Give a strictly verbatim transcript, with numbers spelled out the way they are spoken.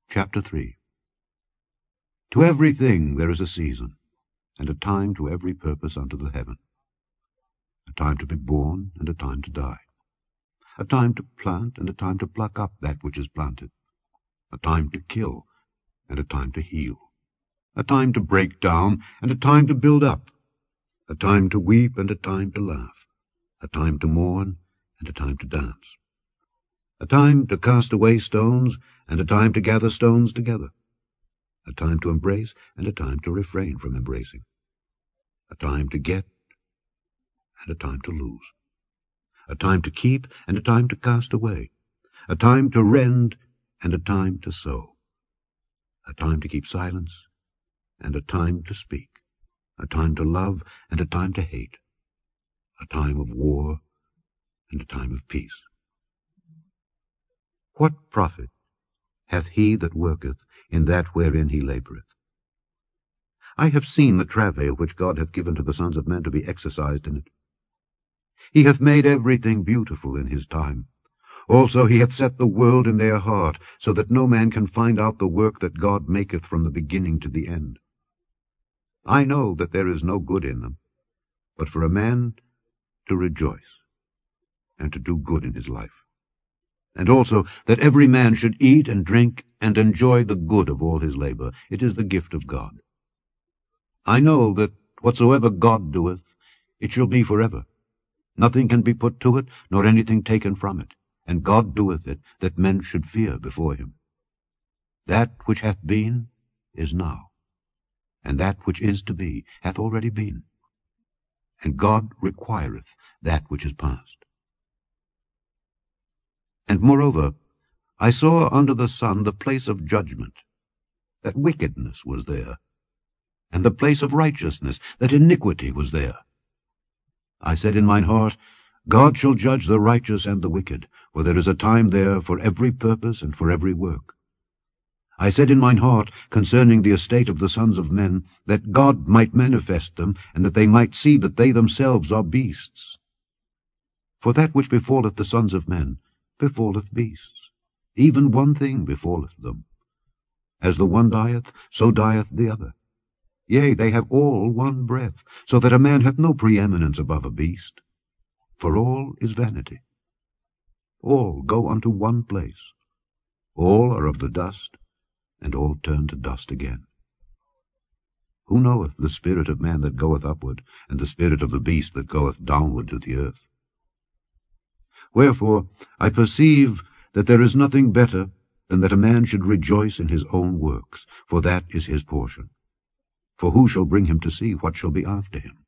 Chapter three. To everything there is a season, and a time to every purpose under the heaven. A time to be born, and a time to die. A time to plant, and a time to pluck up that which is planted. A time to kill, and a time to heal. A time to break down, and a time to build up. A time to weep, and a time to laugh. A time to mourn, and a time to dance. A time to cast away stones, and a time to gather stones together. A time to embrace, and a time to refrain from embracing. A time to get, and a time to lose. A time to keep, and a time to cast away. A time to rend, and a time to sow. A time to keep silence, and a time to speak. A time to love, and a time to hate. A time of war, and a time of peace. What profit hath he that worketh in that wherein he laboureth? I have seen the travail which God hath given to the sons of men to be exercised in it. He hath made everything beautiful in his time. Also he hath set the world in their heart, so that no man can find out the work that God maketh from the beginning to the end. I know that there is no good in them, but for a man to rejoice, and to do good in his life. And also that every man should eat and drink and enjoy the good of all his labour. It is the gift of God. I know that whatsoever God doeth, it shall be for ever. Nothing can be put to it, nor anything taken from it. And God doeth it, that men should fear before him. That which hath been is now, and that which is to be hath already been. And God requireth that which is past. And moreover, I saw under the sun the place of judgment, that wickedness was there, and the place of righteousness, that iniquity was there. I said in mine heart, God shall judge the righteous and the wicked, for there is a time there for every purpose and for every work. I said in mine heart concerning the estate of the sons of men, that God might manifest them, and that they might see that they themselves are beasts. For that which befalleth the sons of men befalleth beasts, even one thing befalleth them. As the one dieth, so dieth the other. Yea, they have all one breath, so that a man hath no preeminence above a beast. For all is vanity. All go unto one place. All are of the dust, and all turn to dust again. Who knoweth the spirit of man that goeth upward, and the spirit of the beast that goeth downward to the earth? Wherefore I perceive that there is nothing better than that a man should rejoice in his own works, for that is his portion. For who shall bring him to see what shall be after him?